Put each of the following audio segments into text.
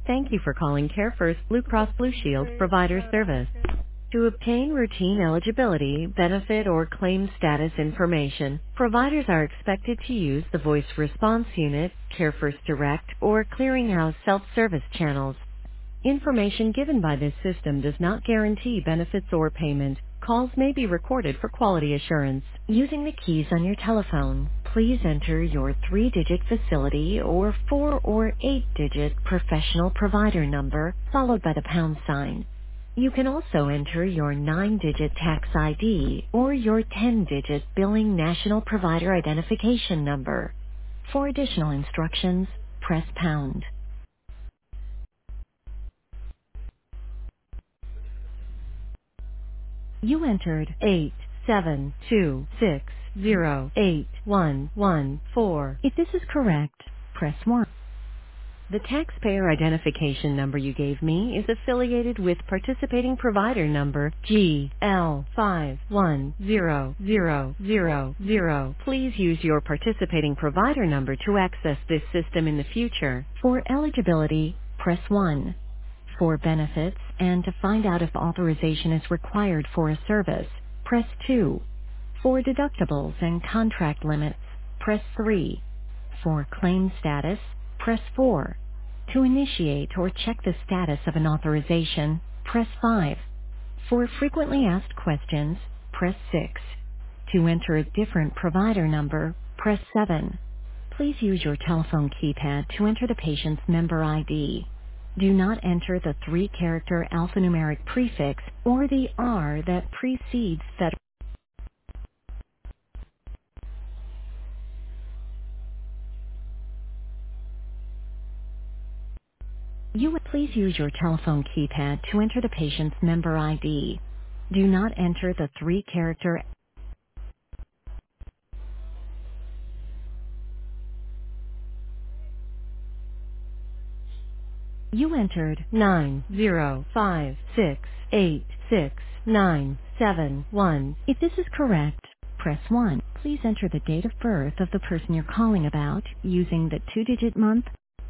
Thank you for calling CareFirst Blue Cross Blue Shield Provider Service. To obtain routine eligibility, benefit, or claim status information, providers are expected to use the voice response unit, CareFirst Direct, or clearinghouse self-service channels. Information given by this system does not guarantee benefits or payment. Calls may be recorded for quality assurance. Using the keys on your telephone, please enter your 3-digit facility or 4 or 8-digit professional provider number followed by the pound sign. You can also enter your 9-digit tax ID or your 10-digit billing national provider identification number. For additional instructions, press pound. You entered 872608114. If this is correct, press 1. The taxpayer identification number you gave me is affiliated with participating provider number GL510000. Please use your participating provider number to access this system in the future. For eligibility, press 1. For benefits and to find out if authorization is required for a service, press 2. For deductibles and contract limits, press 3. For claim status, press 4. To initiate or check the status of an authorization, press 5. For frequently asked questions, press 6. To enter a different provider number, press 7. Please use your telephone keypad to enter the patient's member ID. Do not enter the 3-character alphanumeric prefix or the R that precedes federal. You would please use your telephone keypad to enter the patient's member ID. Do not enter the 3-character. You entered 905686971. If this is correct, press 1. Please enter the date of birth of the person you're calling about using the 2-digit month.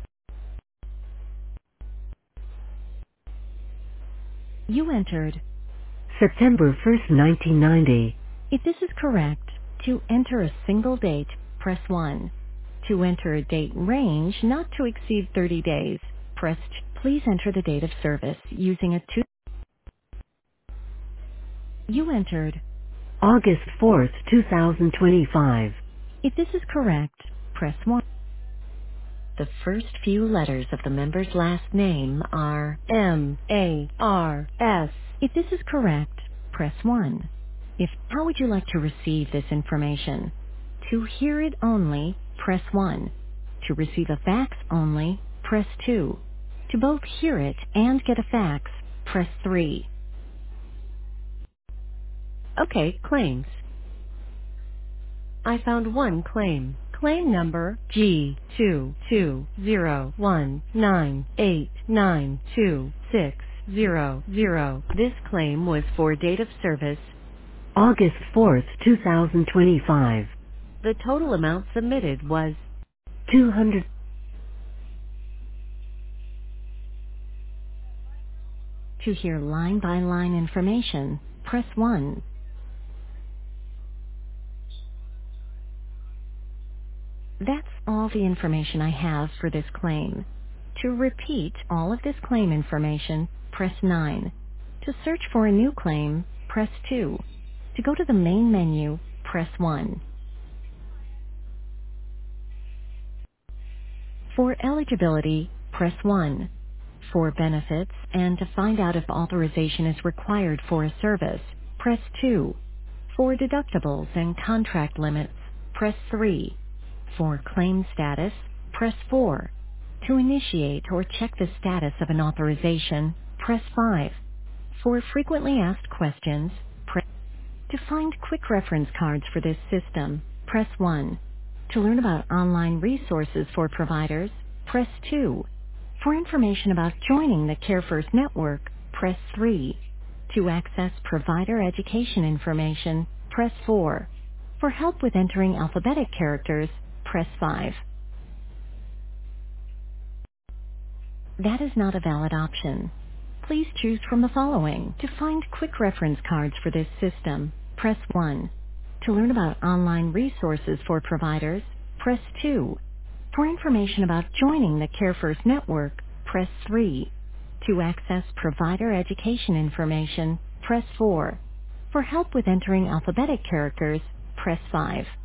You entered September 1st, 1990. If this is correct, to enter a single date, press 1. To enter a date range not to exceed 30 days, press 2. Please enter the date of service using a 2. You entered August 4th, 2025. If this is correct, press 1. The first few letters of the member's last name are M-A-R-S. If this is correct, press 1. How would you like to receive this information? To hear it only, press 1. To receive a fax only, press 2. To both hear it and get a fax, press 3. Okay, claims. I found one claim. Claim number G22019892600. This claim was for date of service August 4th, 2025. The total amount submitted was 200. To hear line-by-line information, press 1. That's all the information I have for this claim. To repeat all of this claim information, press 9. To search for a new claim, press 2. To go to the main menu, press 1. For eligibility, press 1. For benefits and to find out if authorization is required for a service, press 2. For deductibles and contract limits, press 3. For claim status, press 4. To initiate or check the status of an authorization, press 5. For frequently asked questions, press. To find quick reference cards for this system, press 1. To learn about online resources for providers, press 2. For information about joining the CareFirst network, press 3. To access provider education information, press 4. For help with entering alphabetic characters, press 5. That is not a valid option. Please choose from the following. To find quick reference cards for this system, press 1. To learn about online resources for providers, press 2. For information about joining the CareFirst network, press 3. To access provider education information, press 4. For help with entering alphabetic characters, press 5.